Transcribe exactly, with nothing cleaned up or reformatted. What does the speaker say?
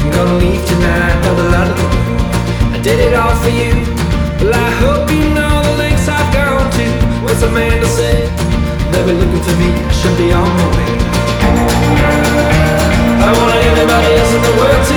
I'm gonna leave tonight for the land of the moon. I did it all for you. Well, I hope you know the lengths I've gone to. What's Amanda said? They'll be looking for me, I should be on my way. I want everybody else in the world